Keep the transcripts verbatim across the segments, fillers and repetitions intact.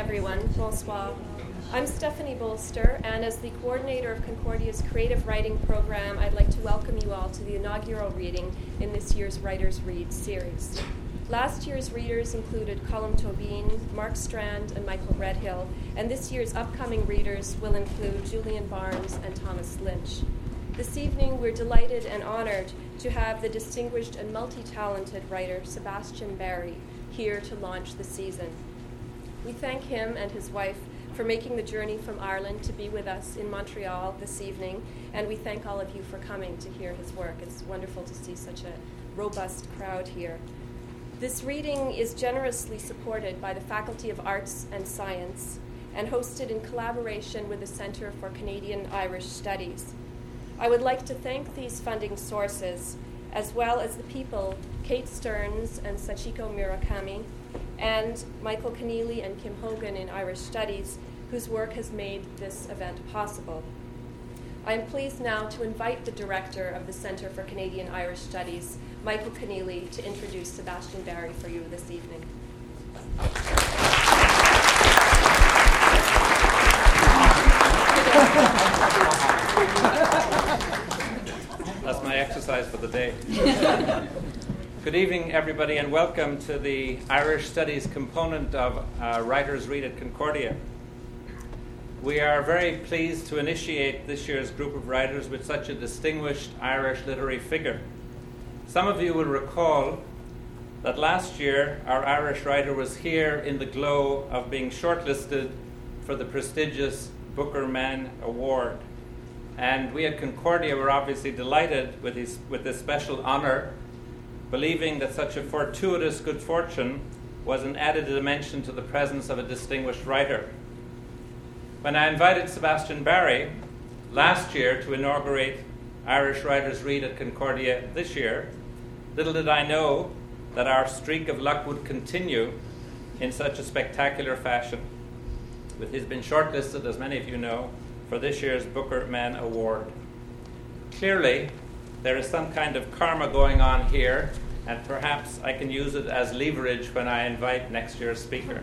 everyone. Bonsoir. I'm Stephanie Bolster, and as the coordinator of Concordia's creative writing program, I'd like to welcome you all to the inaugural reading in this year's Writers Read series. Last year's readers included Colm Tóibín, Mark Strand, and Michael Redhill, and this year's upcoming readers will include Julian Barnes and Thomas Lynch. This evening, we're delighted and honored to have the distinguished and multi-talented writer Sebastian Barry here to launch the season. We thank him and his wife for making the journey from Ireland to be with us in Montreal this evening, and we thank all of you for coming to hear his work. It's wonderful to see such a robust crowd here. This reading is generously supported by the Faculty of Arts and Science and hosted in collaboration with the Centre for Canadian-Irish Studies. I would like to thank these funding sources, as well as the people, Kate Stearns and Sachiko Murakami, and Michael Keneally and Kim Hogan in Irish Studies, whose work has made this event possible. I am pleased now to invite the director of the Centre for Canadian-Irish Studies, Michael Keneally, to introduce Sebastian Barry for you this evening. That's my exercise for the day. Good evening, everybody, and welcome to the Irish Studies component of uh, Writers Read at Concordia. We are very pleased to initiate this year's group of writers with such a distinguished Irish literary figure. Some of you will recall that last year our Irish writer was here in the glow of being shortlisted for the prestigious Booker Mann Award. And we at Concordia were obviously delighted with, his, with this special honor, believing that such a fortuitous good fortune was an added dimension to the presence of a distinguished writer. When I invited Sebastian Barry last year to inaugurate Irish Writers Read at Concordia this year, little did I know that our streak of luck would continue in such a spectacular fashion, with his been shortlisted, as many of you know, for this year's Booker Mann Award. Clearly, there is some kind of karma going on here, and perhaps I can use it as leverage when I invite next year's speaker.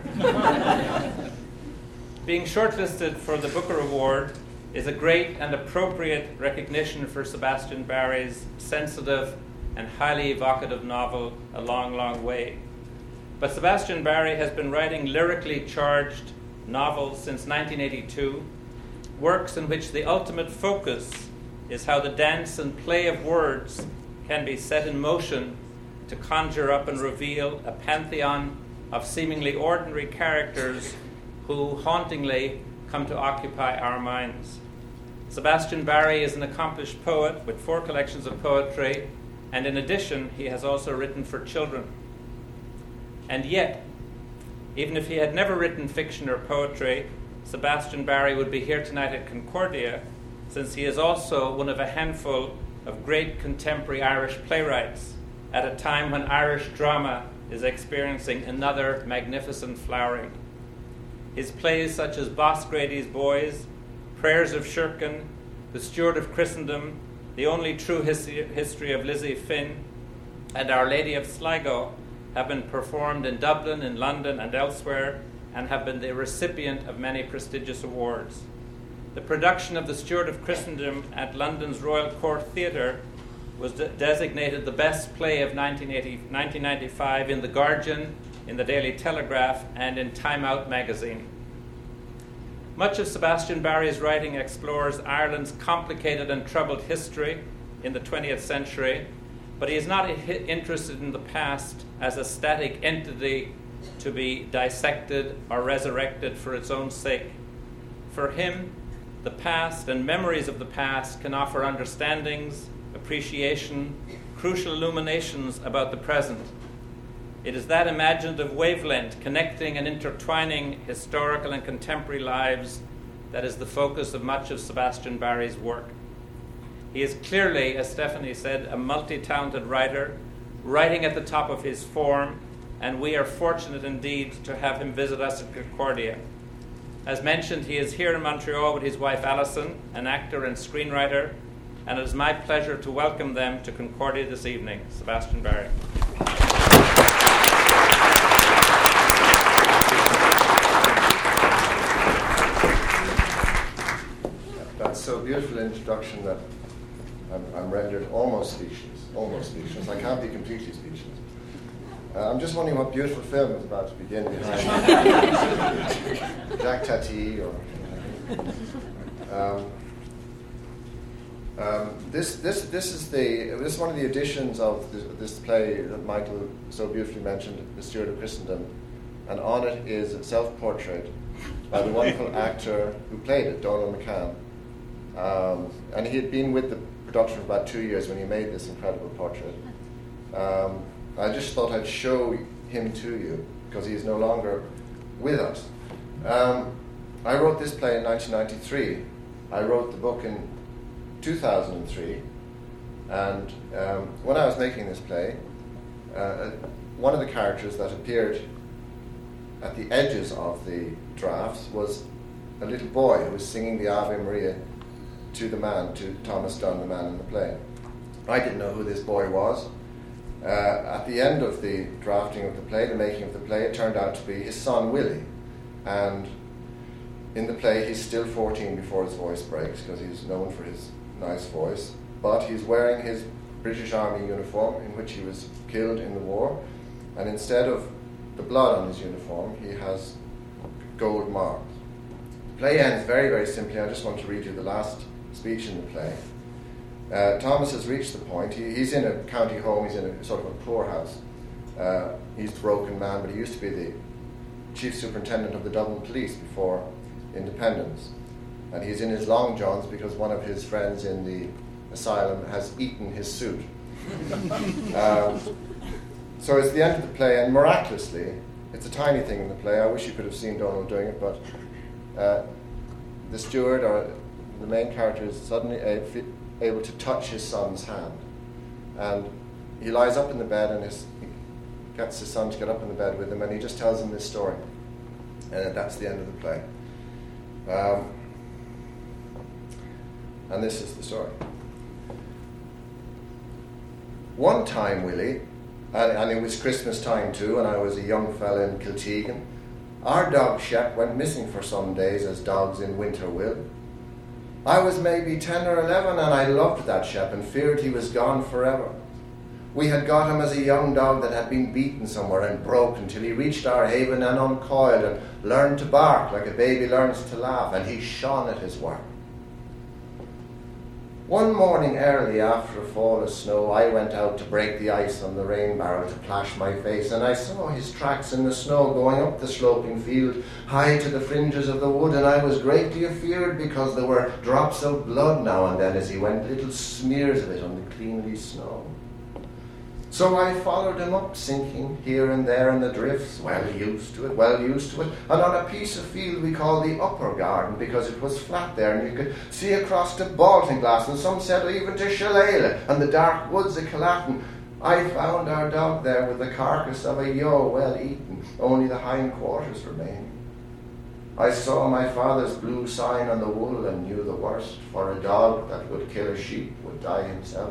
Being shortlisted for the Booker Award is a great and appropriate recognition for Sebastian Barry's sensitive and highly evocative novel, A Long, Long Way. But Sebastian Barry has been writing lyrically charged novels since nineteen eighty-two, works in which the ultimate focus is how the dance and play of words can be set in motion to conjure up and reveal a pantheon of seemingly ordinary characters who hauntingly come to occupy our minds. Sebastian Barry is an accomplished poet with four collections of poetry, and in addition, he has also written for children. And yet, even if he had never written fiction or poetry, Sebastian Barry would be here tonight at Concordia, since he is also one of a handful of great contemporary Irish playwrights at a time when Irish drama is experiencing another magnificent flowering. His plays such as Bosgrady's Boys, Prayers of Shirkin, The Steward of Christendom, The Only True His- History of Lizzie Finn, and Our Lady of Sligo have been performed in Dublin, in London, and elsewhere, and have been the recipient of many prestigious awards. The production of The Steward of Christendom at London's Royal Court Theatre was de- designated the best play of nineteen ninety-five in The Guardian, in the Daily Telegraph, and in Time Out magazine. Much of Sebastian Barry's writing explores Ireland's complicated and troubled history in the twentieth century, but he is not interested in the past as a static entity to be dissected or resurrected for its own sake. For him, the past and memories of the past can offer understandings, appreciation, crucial illuminations about the present. It is that imaginative wavelength connecting and intertwining historical and contemporary lives that is the focus of much of Sebastian Barry's work. He is clearly, as Stephanie said, a multi-talented writer, writing at the top of his form, and we are fortunate indeed to have him visit us at Concordia. As mentioned, he is here in Montreal with his wife Alison, an actor and screenwriter, and it is my pleasure to welcome them to Concordia this evening. Sebastian Barry. beautiful introduction that I'm, I'm rendered almost speechless. Almost speechless. I can't be completely speechless. Uh, I'm just wondering what beautiful film is about to begin behind Jack Tati or. Um, um, this this this is the this is one of the editions of this, this play that Michael so beautifully mentioned, The Steward of Christendom, and on it is a self-portrait by the wonderful actor who played it, Donald McCann. Um, and he had been with the production for about two years when he made this incredible portrait. Um, I just thought I'd show him to you because he's no longer with us. Um, I wrote this play in nineteen ninety-three. I wrote the book in two thousand three, and um, when I was making this play, uh, one of the characters that appeared at the edges of the drafts was a little boy who was singing the Ave Maria to the man, to Thomas Dunn, the man in the play. I didn't know who this boy was. Uh, at the end of the drafting of the play, the making of the play, it turned out to be his son Willie. And in the play, he's still fourteen before his voice breaks, because he's known for his nice voice. But he's wearing his British Army uniform, in which he was killed in the war. And instead of the blood on his uniform, he has gold marks. The play ends very, very simply. I just want to read you the last speech in the play. Uh, Thomas has reached the point. He, he's in a county home. He's in a sort of a poorhouse. Uh, he's a broken man, but he used to be the chief superintendent of the Dublin police before independence. And he's in his long johns because one of his friends in the asylum has eaten his suit. um, so it's the end of the play, and miraculously, it's a tiny thing in the play. I wish you could have seen Donald doing it, but uh, the steward, or the main character, is suddenly a, able to touch his son's hand. And he lies up in the bed, and his, he gets his son to get up in the bed with him, and he just tells him this story. And that's the end of the play. Um, and this is the story. One time, Willie, and, and it was Christmas time too, and I was a young fella in Kiltegan, our dog Shep went missing for some days, as dogs in winter will. I was maybe ten or eleven, and I loved that Shep and feared he was gone forever. We had got him as a young dog that had been beaten somewhere and broken till he reached our haven and uncoiled and learned to bark like a baby learns to laugh, and he shone at his work. One morning early after a fall of snow, I went out to break the ice on the rain barrel to plash my face, and I saw his tracks in the snow going up the sloping field, high to the fringes of the wood, and I was greatly afeared because there were drops of blood now and then as he went, little smears of it on the cleanly snow. So I followed him up, sinking here and there in the drifts, well used to it, well used to it, and on a piece of field we call the upper garden because it was flat there and you could see across to Baltinglass, and some said even to Shillelagh and the dark woods of Killatin. I found our dog there with the carcass of a ewe well eaten, only the hind quarters remaining. I saw my father's blue sign on the wool and knew the worst, for a dog that would kill a sheep would die himself.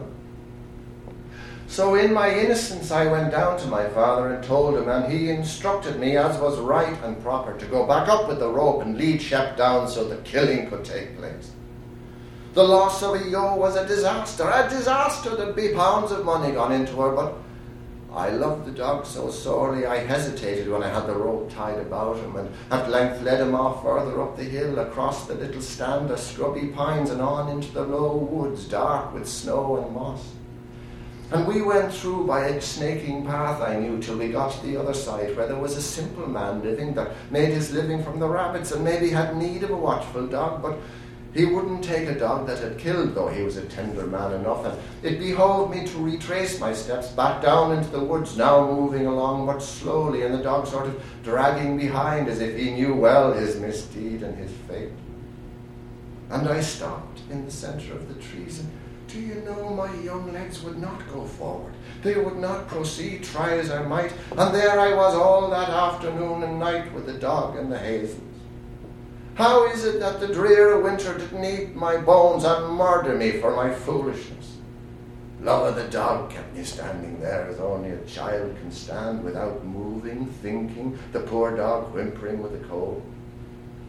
So in my innocence I went down to my father and told him, and he instructed me, as was right and proper, to go back up with the rope and lead Shep down so the killing could take place. The loss of a ewe was a disaster, a disaster. There'd be pounds of money gone into her, but I loved the dog so sorely I hesitated when I had the rope tied about him, and at length led him off further up the hill, across the little stand of scrubby pines and on into the low woods, dark with snow and moss. And we went through by a snaking path I knew till we got to the other side, where there was a simple man living that made his living from the rabbits and maybe had need of a watchful dog, but he wouldn't take a dog that had killed, though he was a tender man enough, and it behoved me to retrace my steps back down into the woods, now moving along but slowly, and the dog sort of dragging behind as if he knew well his misdeed and his fate. And I stopped in the centre of the trees, and do you know, my young legs would not go forward. They would not proceed, try as I might. And there I was all that afternoon and night with the dog and the hazels. How is it that the drear winter didn't eat my bones and murder me for my foolishness? Love of the dog kept me standing there as only a child can stand, without moving, thinking, the poor dog whimpering with the cold.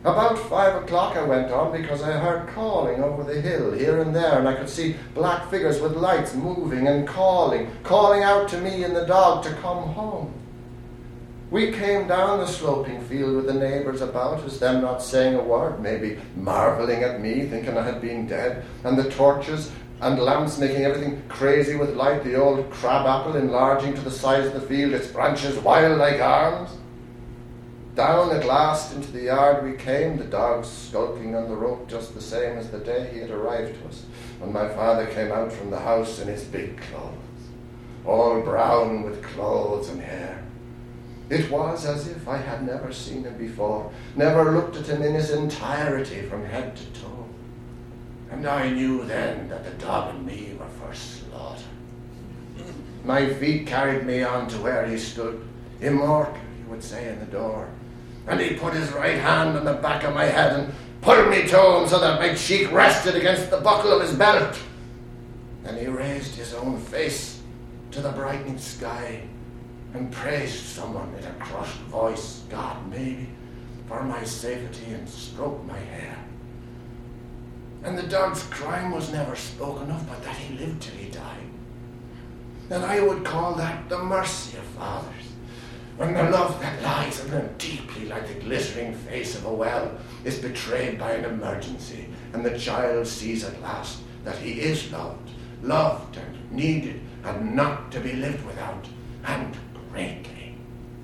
About five o'clock I went on because I heard calling over the hill here and there, and I could see black figures with lights moving and calling, calling out to me and the dog to come home. We came down the sloping field with the neighbours about us, them not saying a word, maybe marvelling at me, thinking I had been dead, and the torches and lamps making everything crazy with light, the old crabapple enlarging to the size of the field, its branches wild like arms. Down at last into the yard we came, the dogs skulking on the rope just the same as the day he had arrived to us, when my father came out from the house in his big clothes, all brown with clothes and hair. It was as if I had never seen him before, never looked at him in his entirety from head to toe. And I knew then that the dog and me were for slaughter. My feet carried me on to where he stood, immortal, he would say in the door. And he put his right hand on the back of my head and pulled me to him so that my cheek rested against the buckle of his belt. Then he raised his own face to the brightening sky and praised someone in a crushed voice, God maybe, for my safety, and stroked my hair. And the dog's crime was never spoken of, but that he lived till he died. And I would call that the mercy of fathers, when the love that lies in them deeply like the glittering face of a well is betrayed by an emergency, and the child sees at last that he is loved, loved and needed, and not to be lived without, and greatly.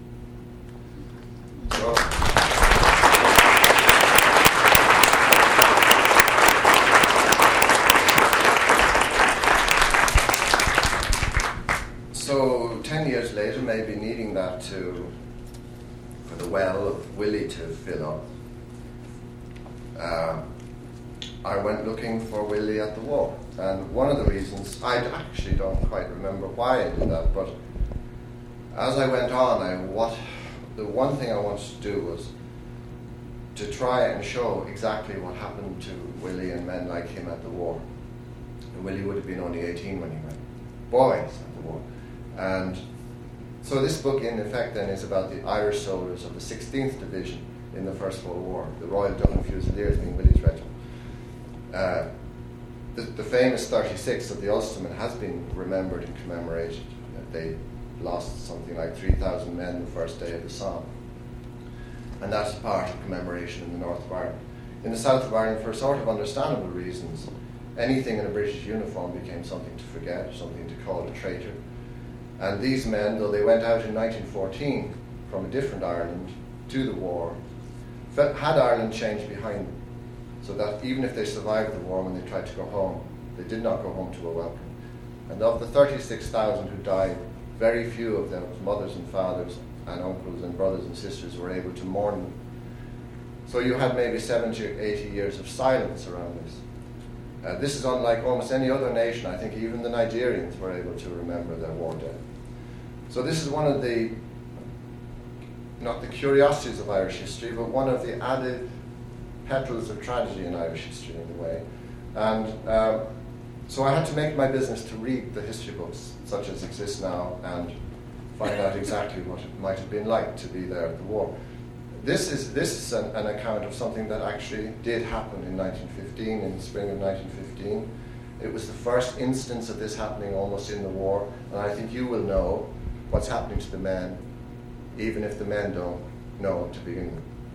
So, So ten years later, maybe needing that to, for the well of Willie to fill up, uh, I went looking for Willie at the war. And one of the reasons, I actually don't quite remember why I did that, but as I went on, I what the one thing I wanted to do was to try and show exactly what happened to Willie and men like him at the war. And Willie would have been only eighteen when he went. Boys at the war. And so this book, in effect, then, is about the Irish soldiers of the sixteenth Division in the First World War, the Royal Dublin Fusiliers being Willie's regiment. Uh, the, the famous thirty-six of the Ulstermen has been remembered and commemorated. They lost something like three thousand men the first day of the Somme. And that's part of commemoration in the north of Ireland. In the south of Ireland, for sort of understandable reasons, anything in a British uniform became something to forget, something to call a traitor. And these men, though they went out in nineteen fourteen from a different Ireland to the war, had Ireland changed behind them, so that even if they survived the war, when they tried to go home, they did not go home to a welcome. And of the thirty-six thousand who died, very few of them, mothers and fathers and uncles and brothers and sisters, were able to mourn them. So you had maybe seventy or eighty years of silence around this. Uh, this is unlike almost any other nation. I think even the Nigerians were able to remember their war dead. So this is one of the, not the curiosities of Irish history, but one of the added petals of tragedy in Irish history in a way. And um, so I had to make my business to read the history books such as exist now and find out exactly what it might have been like to be there at the war. This is this is an, an account of something that actually did happen in nineteen fifteen, in the spring of nineteen fifteen. It was the first instance of this happening almost in the war, and I think you will know what's happening to the men, even if the men don't know to begin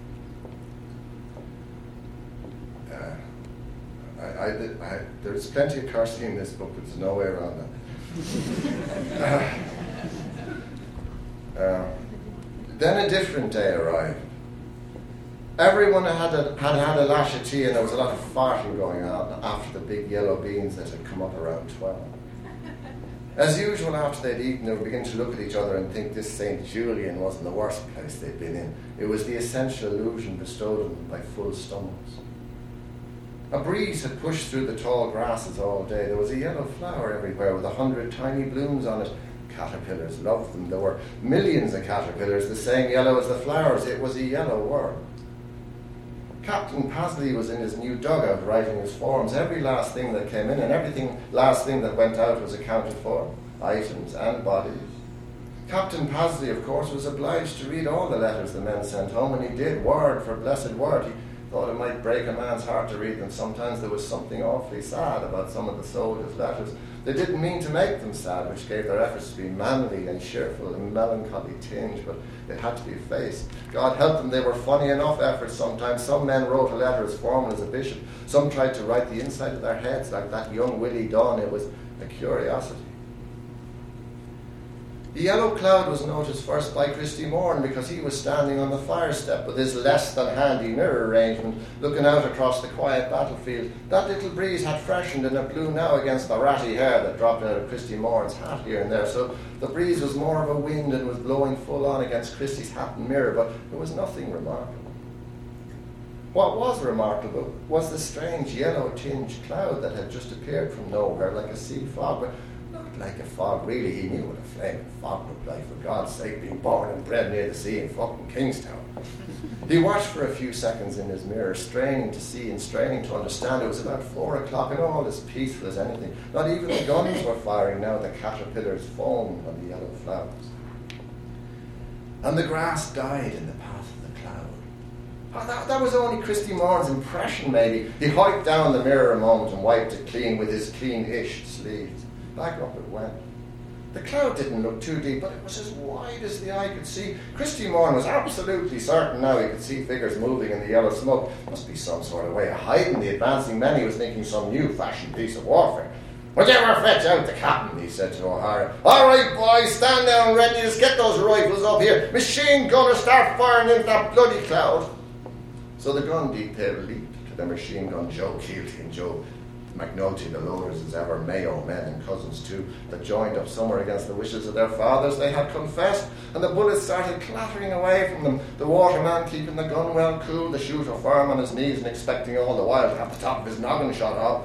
with. Uh, I, I, I, there's plenty of cursing in this book, but there's no way around that. uh, uh, then a different day arrived. Everyone had, a, had had a lash of tea, and there was a lot of farting going on after the big yellow beans that had come up around twelve. As usual, after they'd eaten, they would begin to look at each other and think this Saint Julian wasn't the worst place they'd been in. It was the essential illusion bestowed on them by full stomachs. A breeze had pushed through the tall grasses all day. There was a yellow flower everywhere with a hundred tiny blooms on it. Caterpillars loved them. There were millions of caterpillars, the same yellow as the flowers. It was a yellow world. Captain Pasley was in his new dugout writing his forms. Every last thing that came in and everything last thing that went out was accounted for, items and bodies. Captain Pasley, of course, was obliged to read all the letters the men sent home, and he did, word for blessed word. He, thought it might break a man's heart to read them. Sometimes there was something awfully sad about some of the soldiers' letters. They didn't mean to make them sad, which gave their efforts to be manly and cheerful and melancholy tinge, but it had to be faced. God help them, they were funny enough efforts sometimes. Some men wrote a letter as formal as a bishop. Some tried to write the inside of their heads like that young Willie Dunn. It was a curiosity. The yellow cloud was noticed first by Christy Moran because he was standing on the fire step with his less than handy mirror arrangement looking out across the quiet battlefield. That little breeze had freshened and it blew now against the ratty hair that dropped out of Christy Moran's hat here and there, so the breeze was more of a wind and was blowing full on against Christy's hat and mirror, but there was nothing remarkable. What was remarkable was the strange yellow-tinged cloud that had just appeared from nowhere like a sea fog, but not like a fog, really. He knew what a flaming fog looked like, for God's sake, being born and bred near the sea in fucking Kingstown. He watched for a few seconds in his mirror, straining to see and straining to understand. It was about four o'clock and all as peaceful as anything. Not even the guns were firing now, the caterpillars foamed on the yellow flowers. And the grass died in the path of the cloud. Oh, that, that was only Christy Moran's impression, maybe. He hiked down the mirror a moment and wiped it clean with his clean-ish sleeves. Back up it went. The cloud didn't look too deep, but it was as wide as the eye could see. Christy Moran was absolutely certain now he could see figures moving in the yellow smoke. Must be some sort of way of hiding the advancing men. He was thinking some new-fashioned piece of warfare. "Would you ever fetch out the captain?" he said to O'Hara. "All right, boys, stand down ready. Just get those rifles up here. Machine gunner, start firing into that bloody cloud." So the gun detail leaped to the machine gun. Joe Keelty and Joe McNulty, the loaders as ever, Mayo men and cousins too, that joined up somewhere against the wishes of their fathers. They had confessed, and the bullets started clattering away from them. The waterman keeping the gun well cool, the shooter firm on his knees and expecting all the while to have the top of his noggin shot off.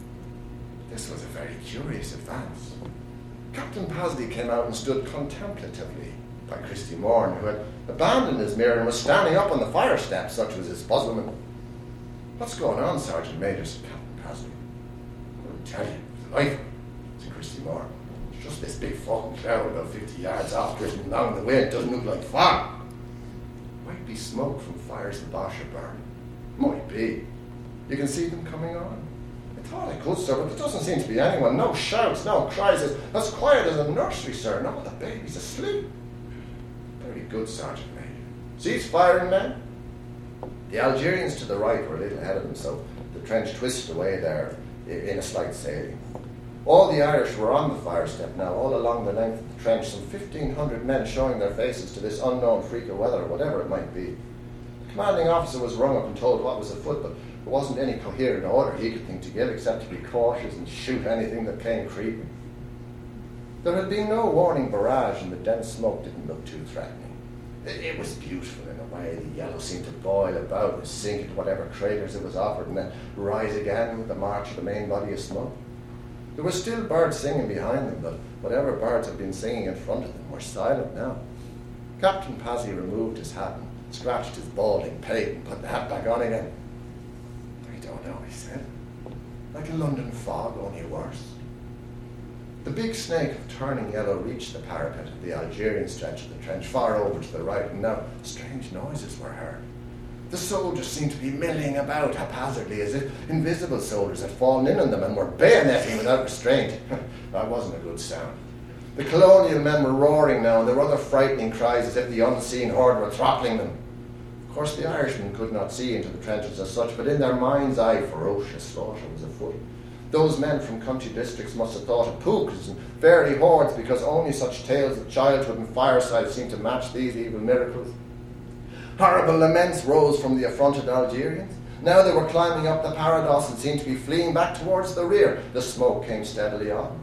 This was a very curious advance. Captain Pasley came out and stood contemplatively by Christy Moran, who had abandoned his mirror and was standing up on the fire step. Such was his puzzlement. "What's going on, Sergeant Major?" said Captain Pasley. "I'll tell you, it's a life," said Christy Moran. "It's just this big fucking cloud about fifty yards off, drifting along the way. It doesn't look like fog. Might be smoke from fires the Bosch are burning. Might be. You can see them coming on. I thought I could, sir, but there doesn't seem to be anyone. No shouts, no cries. It's as quiet as a nursery, sir, and all the babies asleep." "Very good, Sergeant Major. Cease firing, men." The Algerians to the right were a little ahead of them, so the trench twisted away there in a slight sailing. All the Irish were on the fire step now, all along the length of the trench, some fifteen hundred men showing their faces to this unknown freak of weather, whatever it might be. The commanding officer was rung up and told what was afoot, but there wasn't any coherent order he could think to give except to be cautious and shoot anything that came creeping. There had been no warning barrage, and the dense smoke didn't look too threatening. It, it was beautiful in a way. The yellow seemed to boil about and sink into whatever craters it was offered and then rise again with the march of the main body of smoke. There were still birds singing behind them, but whatever birds had been singing in front of them were silent now. Captain Pasley removed his hat and scratched his balding pate and put the hat back on again. "I don't know," he said. "Like a London fog, only worse." The big snake of turning yellow reached the parapet of the Algerian stretch of the trench, far over to the right, and now strange noises were heard. The soldiers seemed to be milling about haphazardly, as if invisible soldiers had fallen in on them and were bayoneting without restraint. That wasn't a good sound. The colonial men were roaring now, and there were other frightening cries as if the unseen horde were throttling them. Of course, the Irishmen could not see into the trenches as such, but in their mind's eye, ferocious slaughter was afoot. Those men from country districts must have thought of pooks and fairy hordes, because only such tales of childhood and fireside seemed to match these evil miracles. Horrible laments rose from the affronted Algerians. Now they were climbing up the parados and seemed to be fleeing back towards the rear. The smoke came steadily on.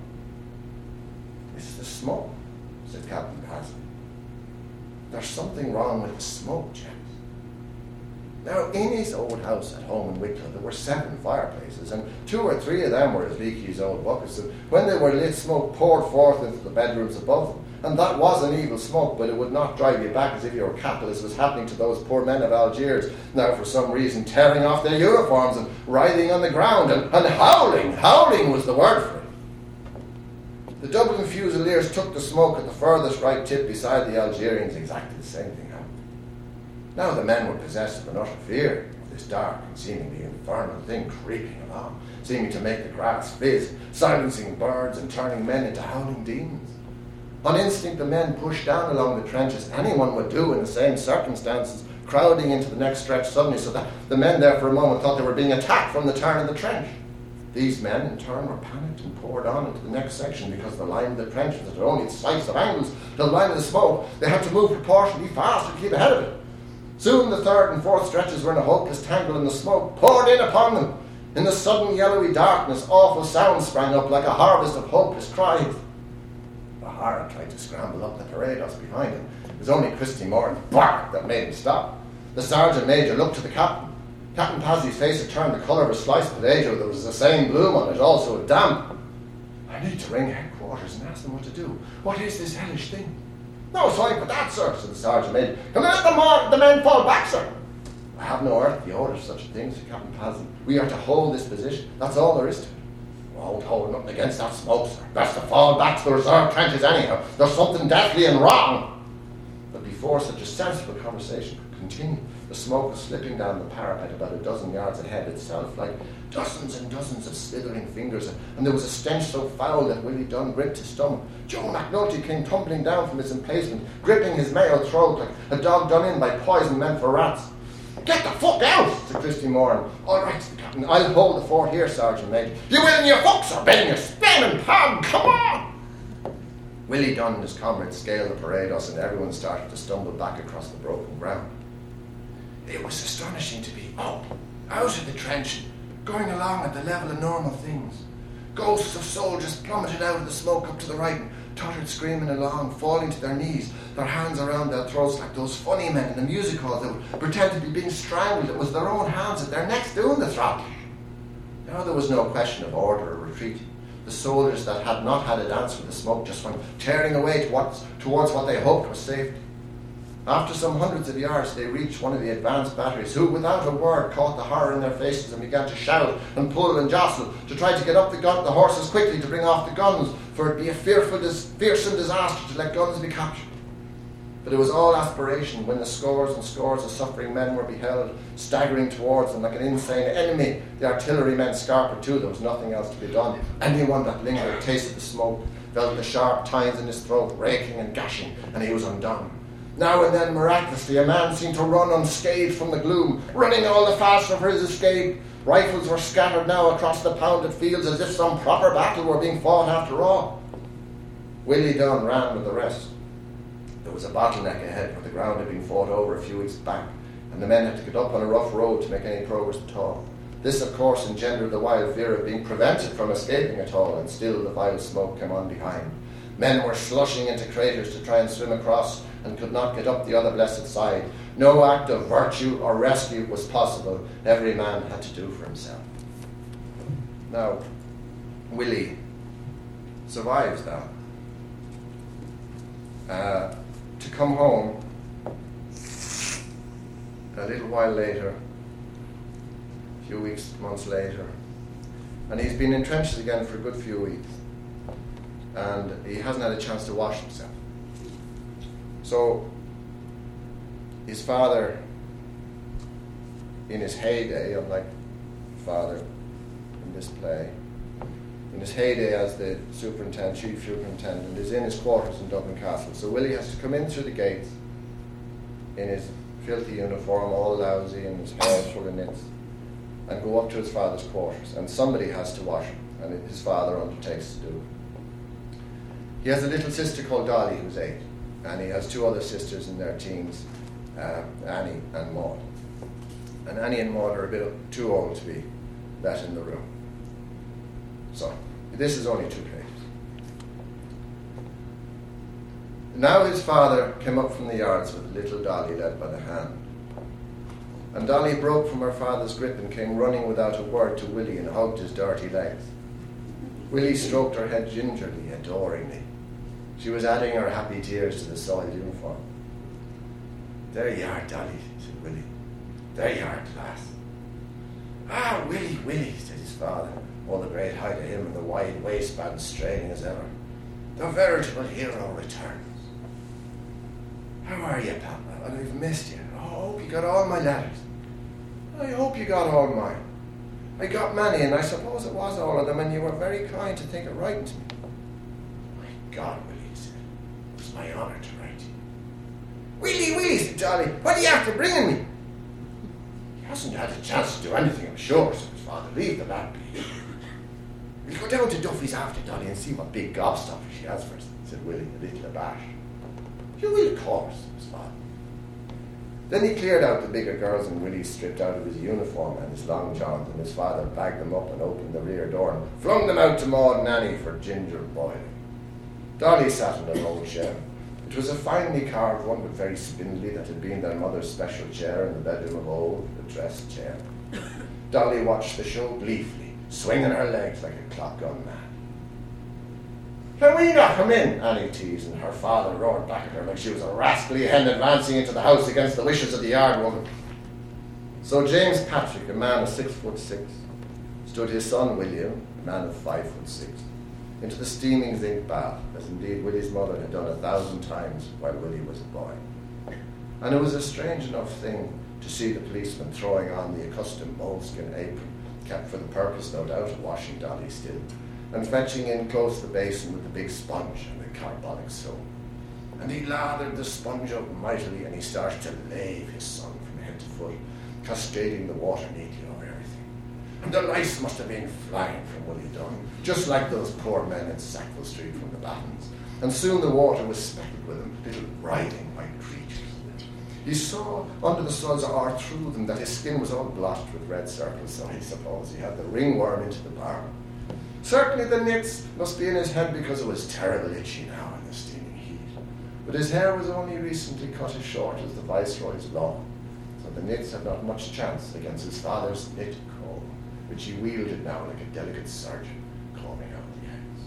"It's the smoke," said Captain Pasley. "There's something wrong with the smoke, chaps." Now, in his old house at home in Wicklow, there were seven fireplaces, and two or three of them were as leaky as old buckets, and when they were lit, smoke poured forth into the bedrooms above them. And that was an evil smoke, but it would not drive you back as if you were cattle, as was happening to those poor men of Algiers, now for some reason tearing off their uniforms and writhing on the ground, and, and howling. Howling was the word for it. The Dublin Fusiliers took the smoke at the furthest right tip beside the Algerians. Exactly the same thing happened. Now the men were possessed of an utter fear of this dark and seemingly infernal thing creeping along, seeming to make the grass fizz, silencing birds and turning men into howling demons. On instinct, the men pushed down along the trench as anyone would do in the same circumstances, crowding into the next stretch suddenly, so that the men there for a moment thought they were being attacked from the turn of the trench. These men, in turn, were panicked and poured on into the next section because the line of the trench was at only slice of angles to the line of the smoke. They had to move proportionally fast to keep ahead of it. Soon the third and fourth stretches were in a hopeless tangle, and the smoke poured in upon them. In the sudden yellowy darkness, awful sounds sprang up like a harvest of hopeless cries. O'Hara tried to scramble up the parados behind him. It was only Christy Moran's bark that made him stop. The sergeant major looked to the captain. Captain Pazzi's face had turned the colour of a sliced potato. There was the same bloom on it, also a damp. I need to ring headquarters and ask them what to do. What is this hellish thing? No time for that, sir, said the sergeant major. Come let the, more, the men fall back, sir. I have no earthly order of such a thing, said Captain Pazzi. We are to hold this position. That's all there is to it. I won't hold nothing against that smoke, sir. Best to fall back to the reserve trenches anyhow. There's something deathly and wrong. But before such a sensible conversation could continue, the smoke was slipping down the parapet about a dozen yards ahead itself, like dozens and dozens of slithering fingers, and there was a stench so foul that Willie Dunn gripped his stomach. Joe McNulty came tumbling down from his emplacement, gripping his male throat like a dog done in by poison meant for rats. Get the fuck out, said Christy Moran. All right, said the captain. I'll hold the fort here, Sergeant Major. You will and your fucks are betting your spaming pug. Come on! Willie Dunn and his comrades scaled the parados, and everyone started to stumble back across the broken ground. It was astonishing to be up, out of the trench, going along at the level of normal things. Ghosts of soldiers plummeted out of the smoke up to the right and tottered screaming along, falling to their knees, their hands around their throats like those funny men in the music hall that would pretend to be being strangled. It was their own hands at their necks doing the throttling. Now there was no question of order or retreat. The soldiers that had not had a dance with the smoke just went tearing away towards, towards what they hoped was safety. After some hundreds of yards, they reached one of the advanced batteries, who, without a word, caught the horror in their faces and began to shout and pull and jostle to try to get up the, gun, the horses quickly to bring off the guns, for it'd be a fearful, dis- fearsome disaster to let guns be captured. But it was all aspiration when the scores and scores of suffering men were beheld, staggering towards them like an insane enemy. The artillerymen scarpered too. There was nothing else to be done. Anyone that lingered tasted the smoke, felt the sharp tines in his throat, raking and gashing, and he was undone. Now and then, miraculously, a man seemed to run unscathed from the gloom, running all the faster for his escape. Rifles were scattered now across the pounded fields as if some proper battle were being fought after all. Willie Dunn ran with the rest. There was a bottleneck ahead where the ground had been fought over a few weeks back, and the men had to get up on a rough road to make any progress at all. This, of course, engendered the wild fear of being prevented from escaping at all, and still the vile smoke came on behind. Men were slushing into craters to try and swim across, and could not get up the other blessed side. No act of virtue or rescue was possible. Every man had to do for himself. Now, Willie survives that. Uh, to come home a little while later, a few weeks, months later, and he's been in trenches again for a good few weeks, and he hasn't had a chance to wash himself. So, his father, in his heyday, unlike father in this play, in his heyday as the superintendent, chief superintendent, is in his quarters in Dublin Castle. So Willie has to come in through the gates in his filthy uniform, all lousy, and his hair full of nits, and go up to his father's quarters. And somebody has to wash him, and his father undertakes to do it. He has a little sister called Dolly, who's eight. And he has two other sisters in their teens, uh, Annie and Maud. And Annie and Maud are a bit too old to be let in the room. So, this is only two pages. Now his father came up from the yards with little Dolly led by the hand. And Dolly broke from her father's grip and came running without a word to Willie and hugged his dirty legs. Willie stroked her head gingerly, adoringly. She was adding her happy tears to the soiled uniform. There you are, Dolly, said Willie. There you are at last. Ah, Willie, Willie, said his father, all the great height of him and the wide waistband straining as ever. The veritable hero returns. How are you, Papa? And we've missed you. Oh, you got all my letters. I hope you got all mine. I got many, and I suppose it was all of them, and you were very kind to think of writing to me. My God, Willie, he said, it was my honour to write to you. Willie, Willie, said Dolly, what are you after bringing me? He hasn't had a chance to do anything, I'm sure, said his father. Leave the lad be. We'll go down to Duffy's after, Dolly, and see what big gobstopper she has for us, said Willie, a little abashed. You will, of course, said his father. Then he cleared out the bigger girls, and Willie stripped out of his uniform and his long johns, and his father bagged them up and opened the rear door and flung them out to Maud and Annie for ginger boiling. Dolly sat in an old chair. It was a finely carved one, but very spindly, that had been their mother's special chair in the bedroom of old, the dressed chair. Dolly watched the show gleefully, swinging her legs like a clock gun man. Rowena, come in, Annie teased, and her father roared back at her like she was a rascally hen advancing into the house against the wishes of the yard woman. So James Patrick, a man of six foot six, stood his son William, a man of five foot six, into the steaming zinc bath, as indeed Willie's mother had done a thousand times while Willie was a boy. And it was a strange enough thing to see the policeman throwing on the accustomed moleskin apron, kept for the purpose, no doubt, of washing Dolly still, and fetching in close the basin with the big sponge and the carbolic soap. And he lathered the sponge up mightily, and he started to lave his son from head to foot, cascading the water neatly over everything. And the lice must have been flying from Willie Dunn, just like those poor men in Sackville Street from the Battens. And soon the water was speckled with them, little writhing white creatures. He saw under the suds or through them that his skin was all blotched with red circles, so I suppose he had the ringworm into the barn. Certainly the nits must be in his head because it was terrible itchy now in the steaming heat. But his hair was only recently cut as short as the Viceroy's law, so the nits had not much chance against his father's knit comb, which he wielded now like a delicate surgeon combing out the ends.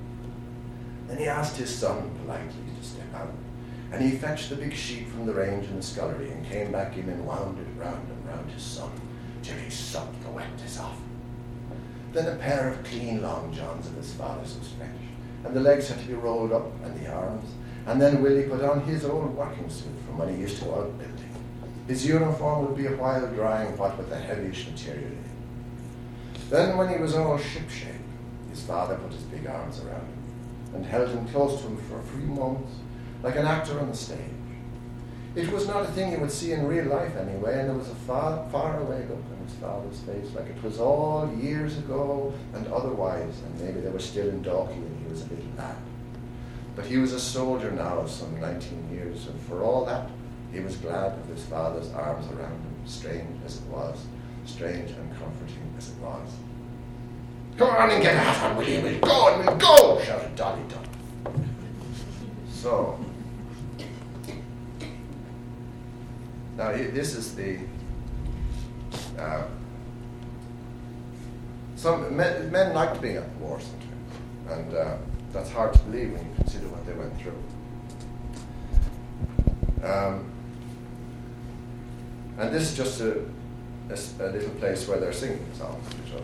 Then he asked his son politely to step out, and he fetched the big sheet from the range in the scullery and came back in and wound it round and round his son till he sucked the wetness off. Then a pair of clean long johns of his father's was fetched, and the legs had to be rolled up, and the arms, and then Willie put on his old working suit from when he used to go out building. His uniform would be a while drying, what with the heavyish material in it. Then when he was all shipshape, his father put his big arms around him and held him close to him for a few moments, like an actor on the stage. It was not a thing you would see in real life anyway, and there was a far, far away look on his father's face, like it was all years ago and otherwise, and maybe they were still in Dalkey when he was a little lad. But he was a soldier now of some nineteen years, and for all that, he was glad of his father's arms around him, strange as it was, strange and comforting as it was. Come on and get out of Willie, we'll go and we'll go, shouted Dolly Dunn. So, now this is the, uh, some men, men liked being at the war sometimes, and uh, that's hard to believe when you consider what they went through. Um, and this is just a, a, a little place where they're singing songs to each other.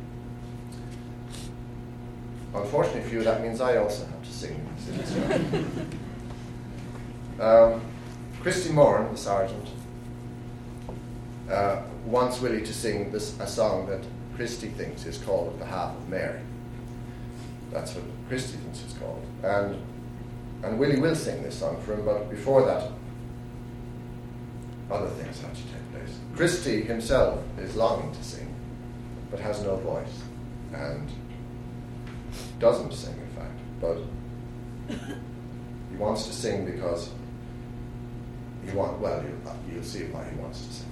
Unfortunately for you, that means I also have to sing. um, Christy Moran, the sergeant, uh, wants Willie to sing this, a song that Christy thinks is called Behalf of Mary. That's what Christy thinks it's called. And, and Willie will sing this song for him, but before that, other things have to take place. Christy himself is longing to sing, but has no voice, and doesn't sing, in fact, but he wants to sing because he want. Well, you, you'll see why he wants to sing.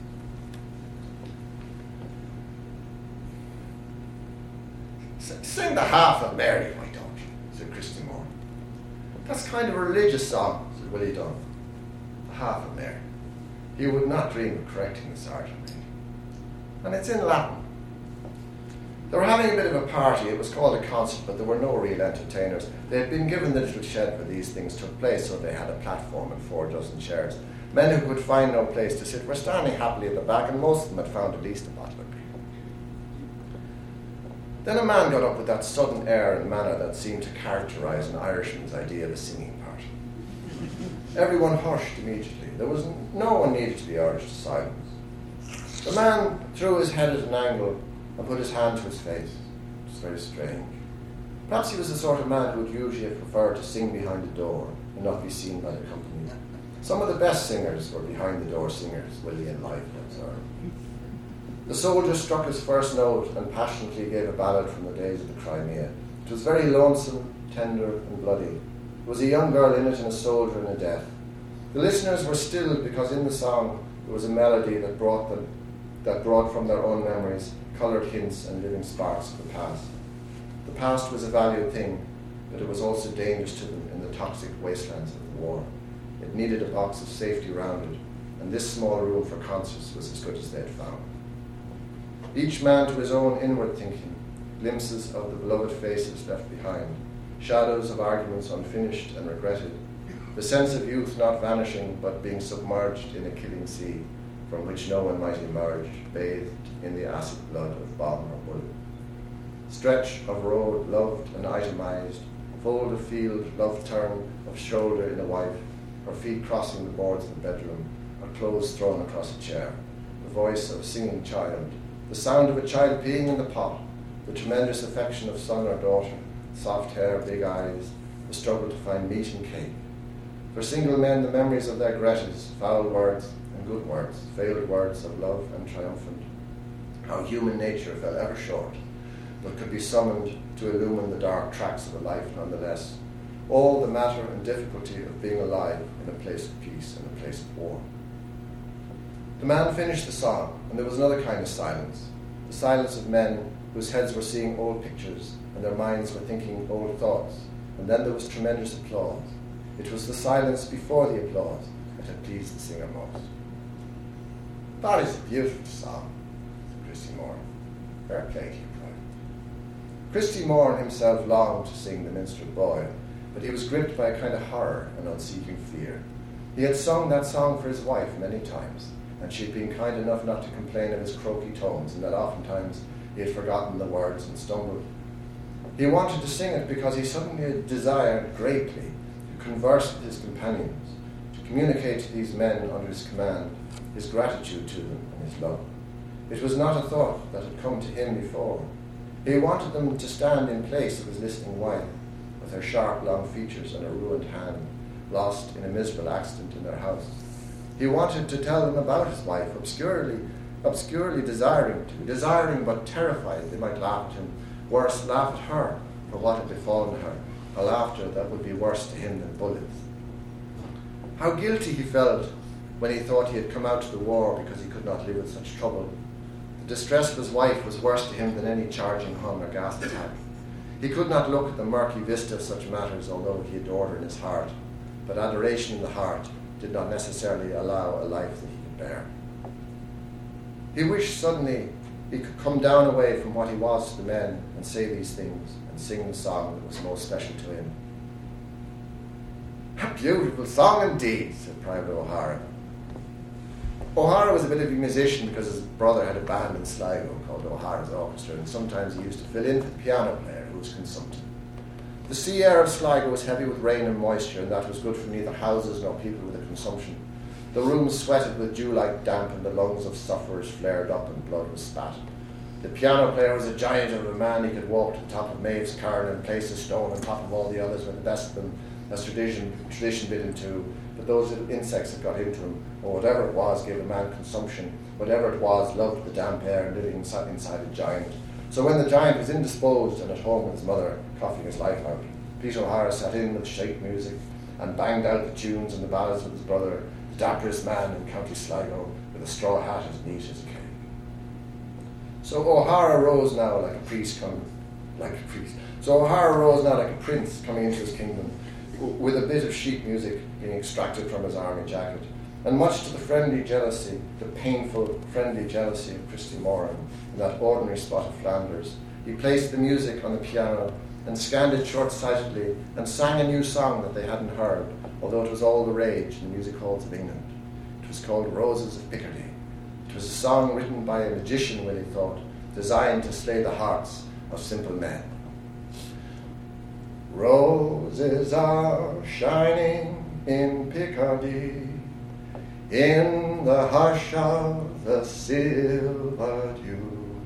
S- sing the half of Mary, why don't you? Said Christy Moore. That's kind of a religious song, said Willie Dunn. The half of Mary. He would not dream of correcting the sergeant, really. And it's in Latin. They were having a bit of a party. It was called a concert, but there were no real entertainers. They had been given the little shed where these things took place, so they had a platform and four dozen chairs. Men who could find no place to sit were standing happily at the back, and most of them had found at least a bottle of beer. Then a man got up with that sudden air and manner that seemed to characterize an Irishman's idea of a singing party. Everyone hushed immediately, There was no one needed to be urged to silence. The man threw his head at an angle and put his hand to his face. It was very strange. Perhaps he was the sort of man who would usually have preferred to sing behind the door and not be seen by the company. Some of the best singers were behind-the-door singers, Willie and life observed. The soldier struck his first note and passionately gave a ballad from the days of the Crimea. It was very lonesome, tender, and bloody. There was a young girl in it and a soldier and a death. The listeners were stilled because in the song there was a melody that brought them, that brought from their own memories coloured hints and living sparks of the past. The past was a valued thing, but it was also dangerous to them in the toxic wastelands of the war. It needed a box of safety round it, and this small room for concerts was as good as they'd found. Each man to his own inward thinking, glimpses of the beloved faces left behind, shadows of arguments unfinished and regretted, the sense of youth not vanishing but being submerged in a killing sea from which no one might emerge, bathed in the acid blood of bomb or bullet. Stretch of road loved and itemized, fold of field, love turn of shoulder in a wife, her feet crossing the boards of the bedroom, her clothes thrown across a chair, the voice of a singing child, the sound of a child peeing in the pot, the tremendous affection of son or daughter, soft hair, big eyes, the struggle to find meat and cake. For single men, the memories of their Gretas, foul words and good words, failed words of love and triumphant. How human nature fell ever short, but could be summoned to illumine the dark tracks of a life nonetheless. All the matter and difficulty of being alive in a place of peace and a place of war. The man finished the song, and there was another kind of silence, the silence of men whose heads were seeing old pictures and their minds were thinking old thoughts, and then there was tremendous applause. It was the silence before the applause that had pleased the singer most. That is a beautiful song, said Christy Moran. Fair play to you, cried. Christy Moran himself longed to sing The Minstrel Boy, but he was gripped by a kind of horror and unseeking fear. He had sung that song for his wife many times, and she had been kind enough not to complain of his croaky tones, and that oftentimes he had forgotten the words and stumbled. He wanted to sing it because he suddenly desired greatly to converse with his companions, to communicate to these men under his command his gratitude to them and his love. It was not a thought that had come to him before. He wanted them to stand in place of his listening wife, with her sharp, long features and a ruined hand, lost in a miserable accident in their house. He wanted to tell them about his wife, obscurely, obscurely desiring to, desiring but terrified they might laugh at him, worse, laugh at her for what had befallen her, a laughter that would be worse to him than bullets. How guilty he felt when he thought he had come out to the war because he could not live with such trouble. The distress of his wife was worse to him than any charging Hun or gas attack. He could not look at the murky vista of such matters, although he adored her in his heart, but adoration in the heart did not necessarily allow a life that he could bear. He wished suddenly he could come down away from what he was to the men and say these things and sing the song that was most special to him. A beautiful song indeed, said Private O'Hara. O'Hara was a bit of a musician because his brother had a band in Sligo called O'Hara's Orchestra, and sometimes he used to fill in for the piano player who was consumptive. The sea air of Sligo was heavy with rain and moisture, and that was good for neither houses nor people with a consumption. The rooms sweated with dew-like damp, and the lungs of sufferers flared up, and blood was spat. The piano player was a giant of a man. He could walk to the top of Maeve's cairn and place a stone on top of all the others, with the best of them, as tradition, tradition bid him to. But those little insects that got into him, or whatever it was, gave a man consumption. Whatever it was, loved the damp air and living inside, inside a giant. So when the giant was indisposed and at home with his mother, coughing his life out, Peter O'Hara sat in with shake music and banged out the tunes and the ballads with his brother, the dapperest man in County Sligo, with a straw hat as neat as a cake. So O'Hara rose now like a priest coming, like a priest. So O'Hara rose now like a prince coming into his kingdom, with a bit of sheet music being extracted from his army jacket, and much to the friendly jealousy, the painful friendly jealousy of Christy Moran in that ordinary spot of Flanders, he placed the music on the piano and scanned it short-sightedly and sang a new song that they hadn't heard, although it was all the rage in the music halls of England. It was called Roses of Picardy. It was a song written by a magician, Willie thought, designed to slay the hearts of simple men. Roses are shining in Picardy, in the hush of the silver dew.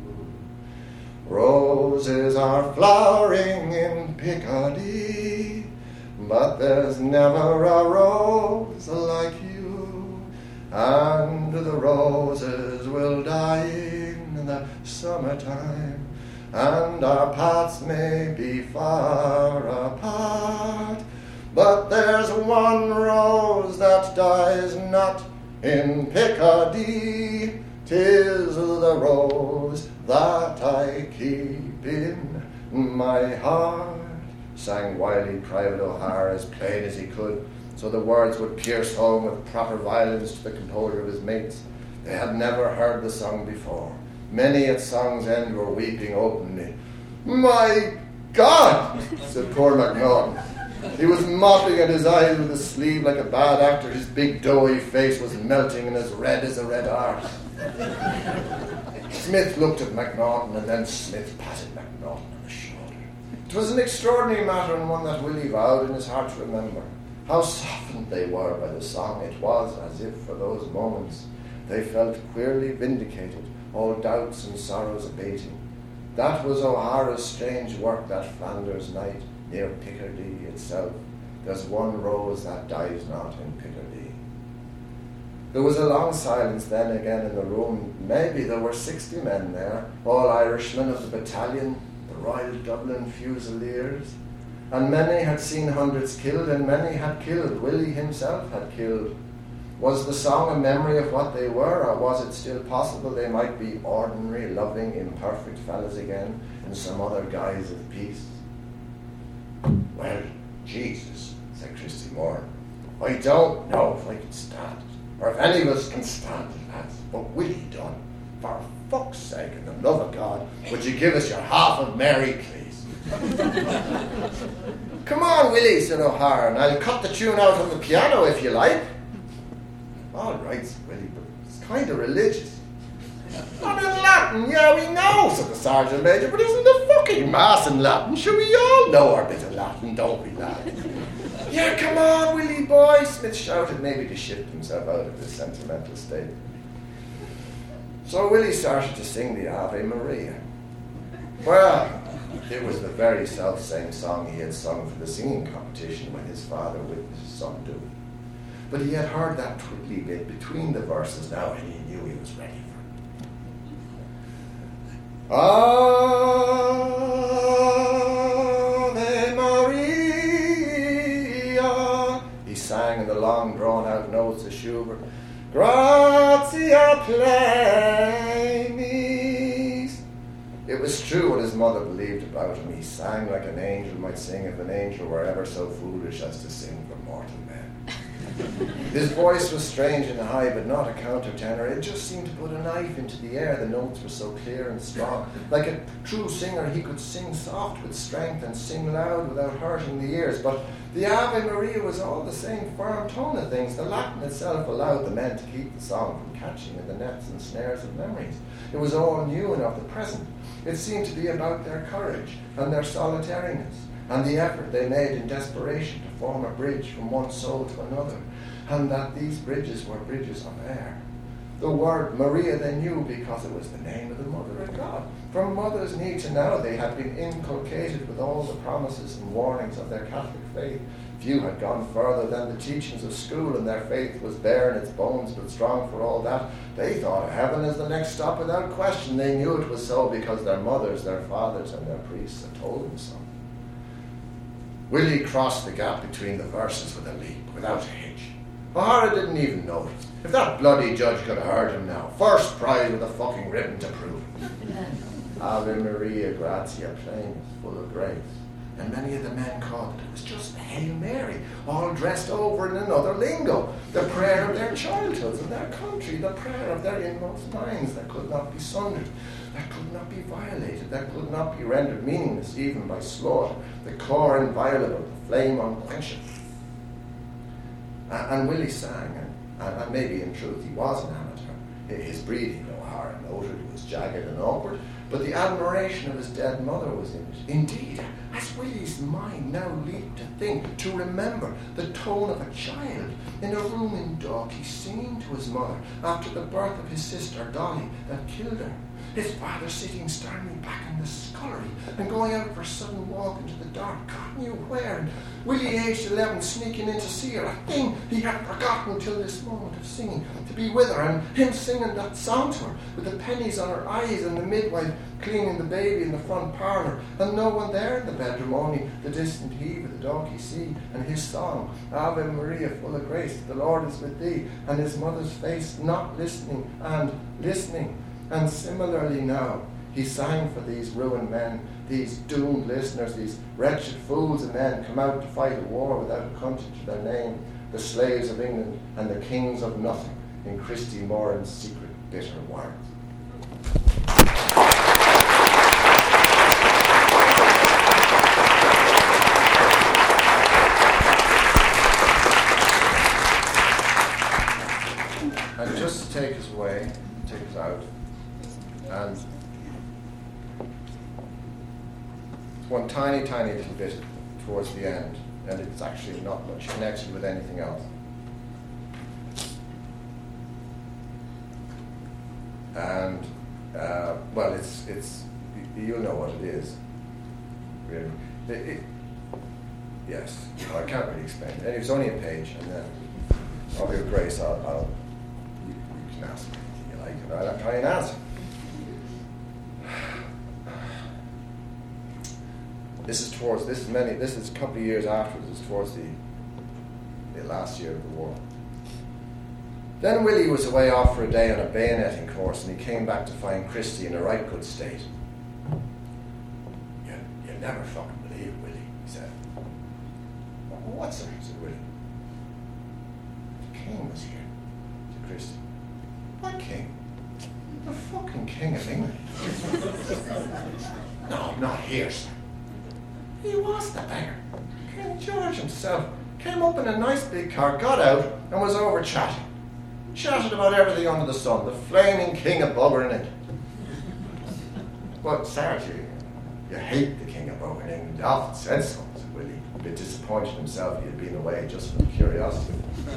Roses are flowering in Picardy, but there's never a rose like you, and the roses will die in the summertime, and our paths may be far apart, but there's one rose that dies not in Picardy. 'Tis the rose that I keep in my heart, sang wily Private O'Hara as plain as he could, so the words would pierce home with proper violence to the composure of his mates. They had never heard the song before. Many at song's end were weeping openly. "My God!" said poor MacNaughton. He was mopping at his eyes with his sleeve like a bad actor. His big doughy face was melting and as red as a red arse. Smith looked at MacNaughton, and then Smith patted MacNaughton on the shoulder. It was an extraordinary matter, and one that Willie vowed in his heart to remember. How softened they were by the song. It was as if for those moments they felt queerly vindicated, all doubts and sorrows abating. That was O'Hara's strange work that Flanders night, near Picardy itself. There's one rose that dies not in Picardy. There was a long silence then again in the room. Maybe there were sixty men there, all Irishmen of the battalion, the Royal Dublin Fusiliers, and many had seen hundreds killed, and many had killed. Willie himself had killed. Was the song a memory of what they were, or was it still possible they might be ordinary, loving, imperfect fellows again in some other guise of peace? "Well, Jesus," said Christy Moore, "I don't know if I can stand it, or if any of us can stand it, lads. But Willie Dunn, for fuck's sake, and the love of God, would you give us your half of Mary, please?" "Come on, Willie," said O'Hara, "and I'll cut the tune out on the piano if you like." "All right," said Willie, "but it's kind of religious." "Not in Latin, yeah, we know," said the Sergeant Major, "but isn't the fucking Mass in Latin? Sure, we all know our bit of Latin, don't we, lad?" "Yeah, come on, Willie boy," Smith shouted, maybe to shift himself out of his sentimental state. So Willie started to sing the Ave Maria. Well, it was the very self-same song he had sung for the singing competition when his father witnessed his son do it. But he had heard that twiddly bit between the verses now, and he knew he was ready for it. Ave Maria, he sang in the long drawn-out notes of Schubert. Gratia plenis. It was true what his mother believed about him. He sang like an angel might sing if an angel were ever so foolish as to sing for mortal men. His voice was strange and high, but not a countertenor. It just seemed to put a knife into the air. The notes were so clear and strong. Like a true singer, he could sing soft with strength and sing loud without hurting the ears. But the Ave Maria was all the same firm tone of things. The Latin itself allowed the men to keep the song from catching in the nets and snares of memories. It was all new and of the present. It seemed to be about their courage and their solitariness, and the effort they made in desperation to form a bridge from one soul to another, and that these bridges were bridges of air. The word Maria they knew because it was the name of the Mother of God. From mother's knee to now they had been inculcated with all the promises and warnings of their Catholic faith. Few had gone further than the teachings of school, and their faith was bare in its bones but strong for all that. They thought of heaven as the next stop without question. They knew it was so because their mothers, their fathers, and their priests had told them so. Willie crossed the gap between the verses with a leap, without a hitch. O'Hara didn't even notice. If that bloody judge could have heard him now, first prize with a fucking ribbon to prove it. Ave Maria, gratia plenis, full of grace. And many of the men called it. It was just a Hail Mary, all dressed over in another lingo. The prayer of their childhoods and their country, the prayer of their inmost minds that could not be sundered, that could not be violated, that could not be rendered meaningless even by slaughter. The core inviolable, the flame unquenchable. And, and Willie sang, and, and, and maybe in truth he was an amateur. His breathing, O'Hara noted, was jagged and awkward, but the admiration of his dead mother was in it. Indeed, as Willie's mind now leaped to think, to remember the tone of a child in a room in Dalkey singing to his mother after the birth of his sister Dolly that killed her, his father sitting sternly back in the scullery and going out for a sudden walk into the dark, God knew where, and Willie, aged eleven, sneaking in to see her, a thing he had forgotten till this moment of singing, to be with her, and him singing that song to her, with the pennies on her eyes, and the midwife cleaning the baby in the front parlour, and no one there in the bedroom, only the distant heave of the Dalkey sea, and his song, Ave Maria, full of grace, the Lord is with thee, and his mother's face not listening and listening. And similarly now, he sang for these ruined men, these doomed listeners, these wretched fools and men come out to fight a war without a country to their name, the slaves of England and the kings of nothing, in Christy Moran's secret bitter words. And just to take us away, take us out, and one tiny, tiny little bit towards the end, and it's actually not much connected with anything else. And, uh, well, it's, it's, you'll know what it is, really. It, it, yes, I can't really explain it. And it was only a page, and then, of your grace, I'll, I'll you, you can ask me anything you like, and I'll try and answer. This is towards, this is many, this is a couple of years afterwards, it's towards the, the last year of the war. Then Willie was away off for a day on a bayoneting course, and he came back to find Christy in a right good state. You, you never fucking believe it, Willie, he said. What's it? said Willie. The king was here, said Christy. What king? The fucking king of England. No, not here, sir. He was the beggar. King George himself came up in a nice big car, got out, and was over chatting. Chatted about everything under the sun, the flaming king of buggering it. But, Sarge, you, you hate the king of buggering England. You often said so, said Willie, a bit disappointed himself he had been away just from curiosity.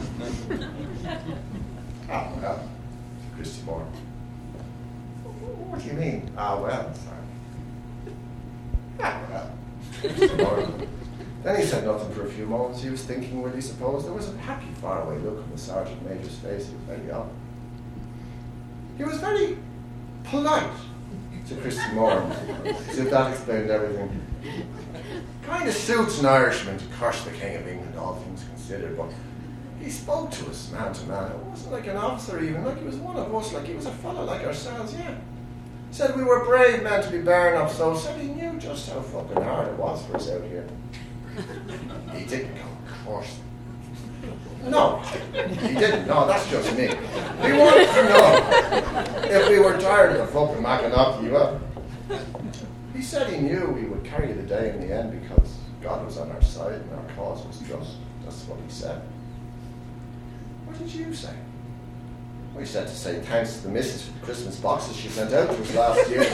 Ah, well, said Christy Moore. What do you mean? Ah, well, Sarge. Ah, well. Then he said nothing for a few moments. He was thinking, Willie supposed. There was a happy, faraway look on the sergeant major's face. He was very young. He was very polite to Christy Moore, as if that explained everything. Kind of suits an Irishman to curse the King of England, all things considered, but he spoke to us man to man. It wasn't like an officer even, like he was one of us, like he was a fellow like ourselves, yeah. Said we were brave men to be bearing up so, said he knew just how fucking hard it was for us out here. He didn't go, of course. No, he didn't. No, that's just me. He wanted to know if we were tired of the fucking Mac and knock you up. He said he knew we would carry the day in the end because God was on our side and our cause was just. That's what he said. What did you say? Well, he said to say thanks to the missus for the Christmas boxes she sent out to us last year.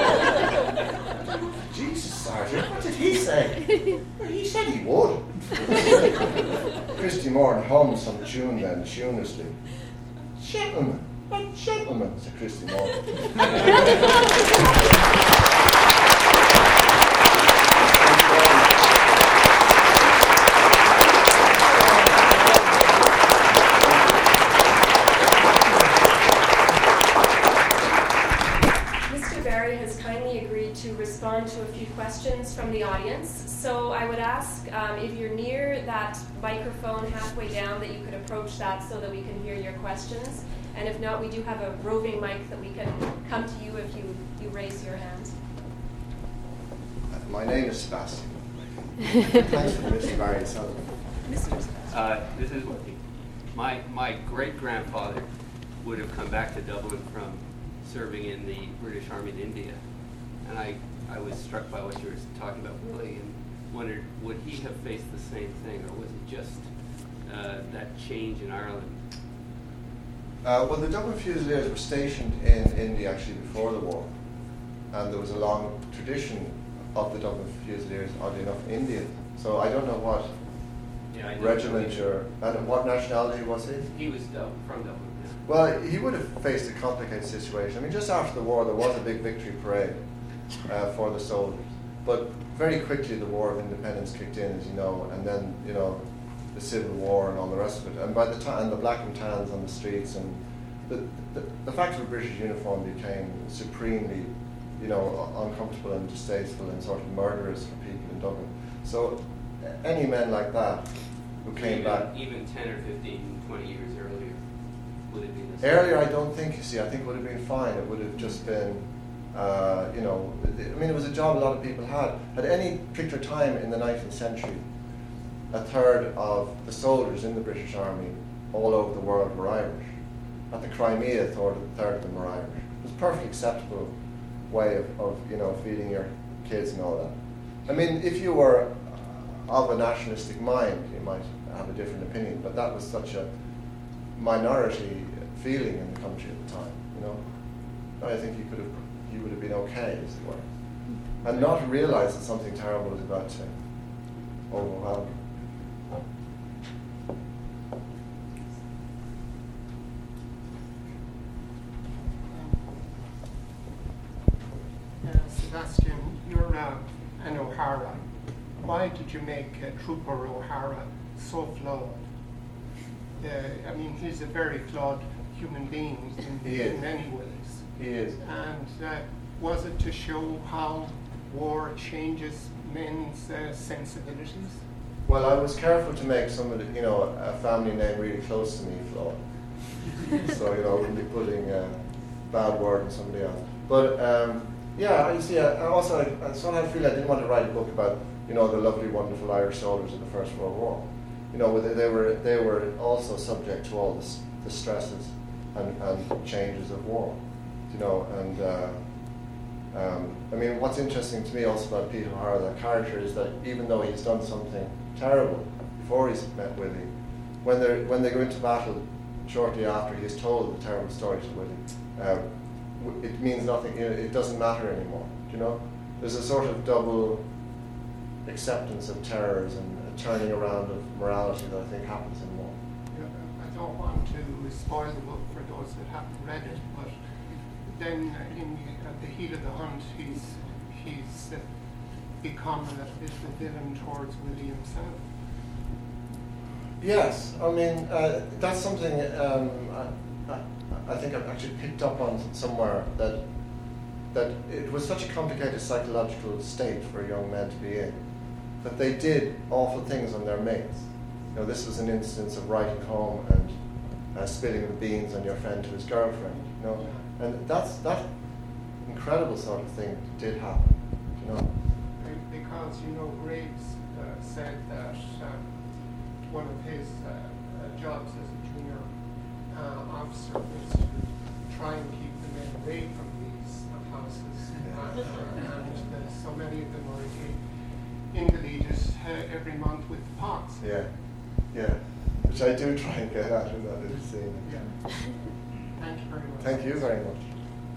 Jesus, Sergeant, what did he say? Well, he said he would. Christy Moore hummed some tune then, tunelessly. Gentlemen, a gentleman, said Christy Moore. To a few questions from the audience. So I would ask um, if you're near that microphone halfway down that you could approach that so that we can hear your questions. And if not, we do have a roving mic that we can come to you if you, you raise your hand. Uh, my name is Sebastian. Thanks for Mister Barry Sullivan. Mister Uh, this is my my great grandfather would have come back to Dublin from serving in the British Army in India, and I. I was struck by what you were talking about, Willie, and wondered, would he have faced the same thing, or was it just uh, that change in Ireland? Uh, well, the Dublin Fusiliers were stationed in India actually before the war, and there was a long tradition of the Dublin Fusiliers, oddly enough, in India. So I don't know what Yeah, I know regiment Dublin. you're, and what nationality was he? He was Dub- from Dublin. Yeah. Well, he would have faced a complicated situation. I mean, just after the war, there was a big victory parade uh, for the soldiers. But very quickly, the War of Independence kicked in, as you know, and then, you know, the Civil War and all the rest of it. And by the time, the black and tans on the streets, and the, the, the fact of a British uniform became supremely, you know, uncomfortable and distasteful and sort of murderous for people in Dublin. So any men like that who came even, back... Even ten or fifteen, twenty years earlier, would it be the same? Earlier, I don't think, you see, I think it would have been fine. It would have just been, uh, you know, I mean, it was a job a lot of people had. At any particular time in the nineteenth century, a third of the soldiers in the British Army all over the world were Irish. At the Crimea, a third, a third of them were Irish. It was a perfectly acceptable way of, of, you know, feeding your kids and all that. I mean, if you were of a nationalistic mind, you might have a different opinion, but that was such a minority feeling in the country at the time, you know. I think you could have, you would have been okay, as it were, and not realize that something terrible was about to overwhelm you. Uh, Sebastian, you're uh, an O'Hara. Why did you make uh, Trooper O'Hara so flawed? Uh, I mean, he's a very flawed human being in, He is. in many ways. He is. And uh, was it to show how war changes men's uh, sensibilities? Well, I was careful to make somebody, you know, a family name really close to me flawed. So, you know, I wouldn't be putting a bad word on somebody else. But, um, yeah, you see, I, I also, I, I sort of feel I didn't want to write a book about, you know, the lovely, wonderful Irish soldiers of the First World War. You know, they, they were they were also subject to all the, the stresses and, and changes of war. You know, and uh, um, I mean, what's interesting to me also about Peter O'Hara, that character, is that even though he's done something terrible before he's met Willie, when they when they go into battle shortly after he's told the terrible story to Willie, uh, it means nothing. You know, it doesn't matter anymore. You know, there's a sort of double acceptance of terrors and a turning around of morality that I think happens in war. Yeah, I don't want to spoil the book for those that haven't read it, but then uh, in the, at the heat of the hunt, he's he's uh, become a bit of a villain towards Willie himself. Yes, I mean, uh, that's something um, I, I, I think I've actually picked up on somewhere, that that it was such a complicated psychological state for young men to be in, that they did awful things on their mates. You know, this was an instance of writing home and uh, spilling the beans on your friend to his girlfriend, you know, and that's that incredible sort of thing did happen, you know. Because, you know, Graves uh, said that um, one of his uh, uh, jobs as a junior uh, officer was to try and keep the men away from these uh, houses. Yeah. Uh, and uh, so many of them were invalidated uh, every month with the pox. Yeah, yeah, which I do try and get at in that little scene. Yeah. Thank you very much. Thank you very much.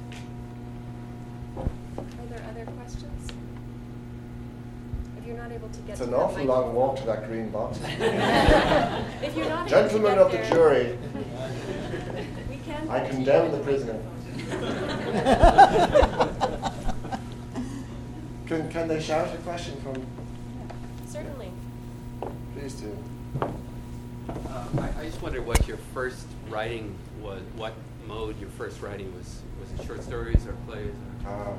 Are there other questions? If you're not able to get It's to an that awful long microphone- walk to that green box. If you're not able Gentlemen to get of the there, jury, we can I put you condemn in the prisoner. microphone. Can, can they shout a question from? Certainly. Please do. Uh, I, I just wondered what your first writing was, what mode your first writing was. Was it short stories or plays? Or? Ah.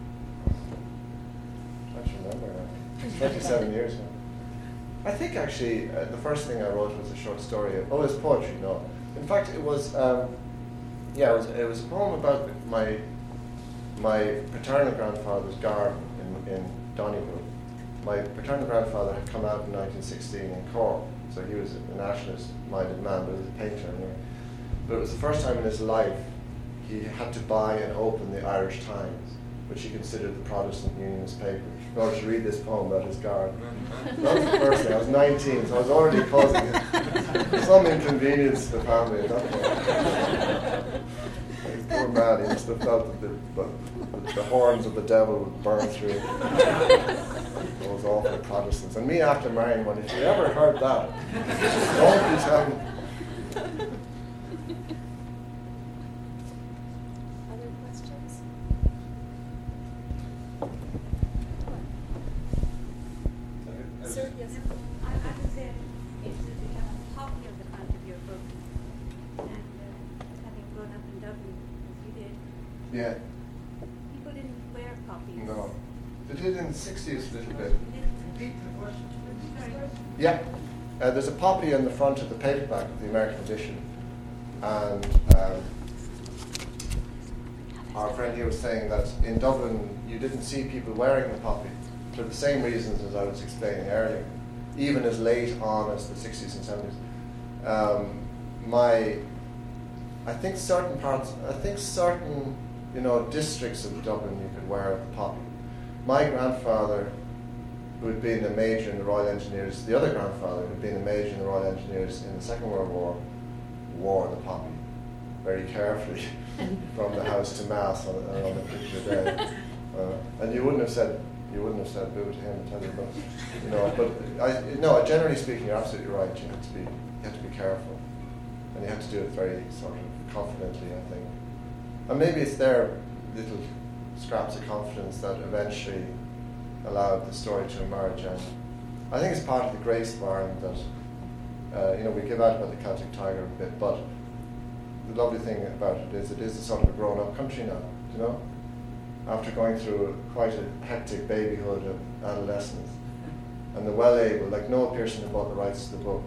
I should remember that. It's twenty-seven years ago. I think actually uh, the first thing I wrote was a short story. Of, oh, it was poetry, no. In fact, it was, um, yeah, it was, it was a poem about my my paternal grandfather's garden in, in Donnybrook. My paternal grandfather had come out in nineteen sixteen in Cork, so he was a nationalist-minded man, but he was a painter anyway. But it was the first time in his life he had to buy and open the Irish Times. which he considered the Protestant Unionist paper, in order to read this poem about his garden. That was the first thing. I was nineteen, so I was already causing some inconvenience to the family at that point. Poor man, he must have felt that the, the, the horns of the devil would burn through those awful Protestants. And me after marrying one, if you ever heard that, don't be telling. Other questions? Sir, yes. I, I would say it's to become a copy of the front of your book, and uh, having grown up in Dublin, as you did, Yeah, people didn't wear copies. no. They did in the sixties a little bit. Sorry. Yeah. Uh, there's a poppy on the front of the paperback of the American edition. And um, our friend here was saying that in Dublin you didn't see people wearing the poppy for the same reasons as I was explaining earlier, even as late on as the sixties and seventies. Um, my, I think certain parts, I think certain, you know, districts of Dublin you could wear the poppy. My grandfather, who had been a major in the Royal Engineers, the other grandfather, who had been a major in the Royal Engineers in the Second World War, wore the poppy very carefully from the house to mass on, on a particular day. Uh, and you wouldn't have said you wouldn't have said boo to him, I tell you, but you know, but I, no, generally speaking, you're absolutely right. You have to be you have to be careful, and you have to do it very sort of confidently, I think. And maybe it's their little scraps of confidence that eventually allowed the story to emerge. And I think it's part of the grace of Ireland that, uh, you know, we give out about the Celtic Tiger a bit, but the lovely thing about it is it is a sort of a grown-up country now, you know? After going through quite a hectic babyhood and adolescence. And the well-able, like Noah Pearson, who bought the rights to the book,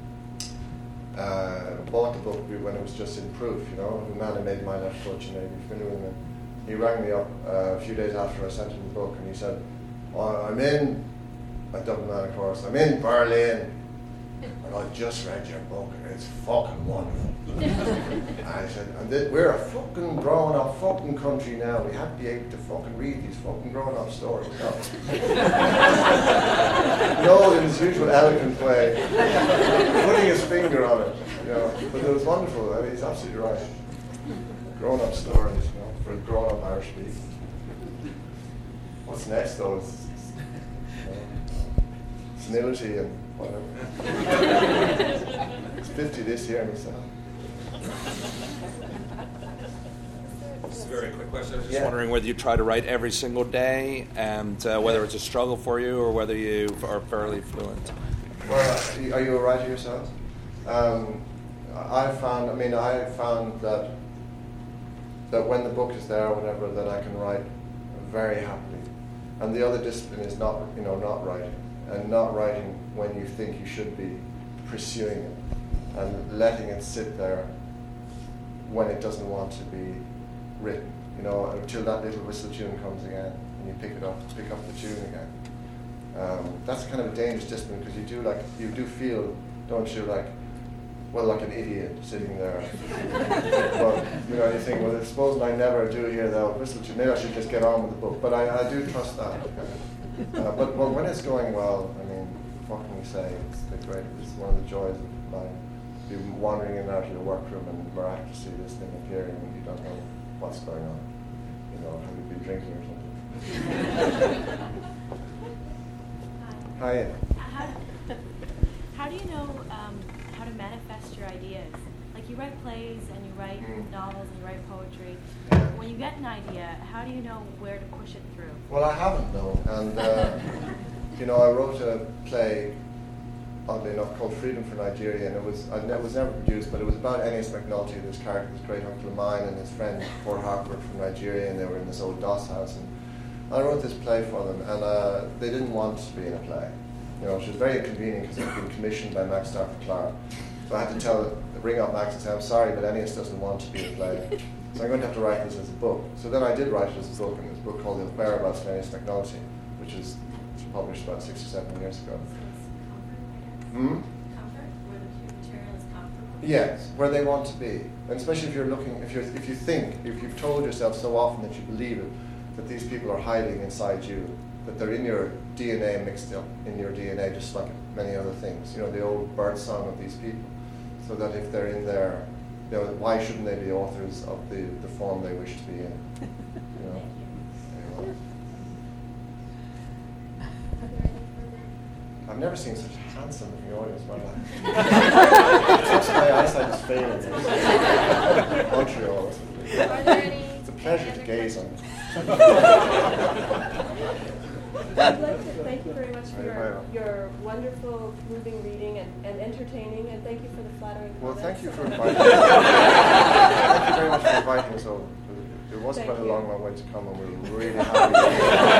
uh, bought the book when it was just in proof, you know, the man who made my left foot, you know, you're familiar with him. He rang me up uh, a few days after I sent him the book, and he said, oh, I'm in, a Dublin man, of course, I'm in Berlin, and I just read your book, and it's fucking wonderful. And I said, and th- we're a fucking grown-up fucking country now, we have to be able to fucking read these fucking grown-up stories. No, no in his usual elegant way, putting his finger on it, you know, but it was wonderful. I mean, he's absolutely right. Grown-up stories, you know, for grown-up Irish people. What's next, though, is you know, senility and whatever. It's fifty this year myself. Just a very quick question. I was just Yeah. wondering whether you try to write every single day, and uh, whether it's a struggle for you, or whether you are fairly fluent. Well, are you a writer yourself? Um, I found, I mean, I found that that when the book is there or whatever, that I can write very happily. And the other discipline is not, you know, not writing, and not writing when you think you should be pursuing it, and letting it sit there when it doesn't want to be written, you know, until that little whistle tune comes again, and you pick it up, pick up the tune again. Um, that's kind of a dangerous discipline, because you do like, you do feel, don't you, like, well, like an idiot sitting there. But, you know, you think, well, supposing I never do hear that whistle tune, maybe I should just get on with the book. But I, I do trust that. Uh, but well, when it's going well, I mean, what can we say? It's the great, it's one of the joys of life. You're wandering in and out of your workroom and miraculously this thing appearing and you don't know what's going on. You know, have you been drinking or something? Hi. Hi. How, how do you know um, how to manifest your ideas? Like you write plays and you write Mm. novels and you write poetry. Yeah. When you get an idea, how do you know where to push it through? Well, I haven't, though. And, uh, you know, I wrote a play, oddly enough, called Freedom for Nigeria, and it was I ne- was never produced, but it was about Ennis McNulty, this character, this great uncle of mine, and his friend, Ford Harper from Nigeria, and they were in this old DOS house. And I wrote this play for them, and uh, they didn't want to be in a play. You know, which was very inconvenient because it had been commissioned by Max Stafford Clark. So I had to tell, ring up Max and say, I'm sorry, but Ennis doesn't want to be in a play. So I'm going to have to write this as a book. So then I did write it as a book, and it's a book called The Whereabouts of Ennis McNulty, which was published about six or seven years ago. Hmm? Comfort, where the material is comfortable. Yes, where they want to be, and especially if you're looking, if you if you think, if you've told yourself so often that you believe it, that these people are hiding inside you, that they're in your D N A, mixed up in your D N A, just like many other things. You know, the old bird song of these people. So that if they're in there, you know, why shouldn't they be authors of the, the form they wish to be in? You know? Anyway. I've never seen such a handsome looking audience in my life. Except my eyesight is failing. Montreal. Are there any? It's a pleasure to gaze on. I'd like to thank you very much for Very your, well. your wonderful, moving reading and, and entertaining, and thank you for the flattering Well, comments. thank you for inviting us. Thank you very much for inviting us over. It was Thank quite a you. long, long way to come, and we're really happy.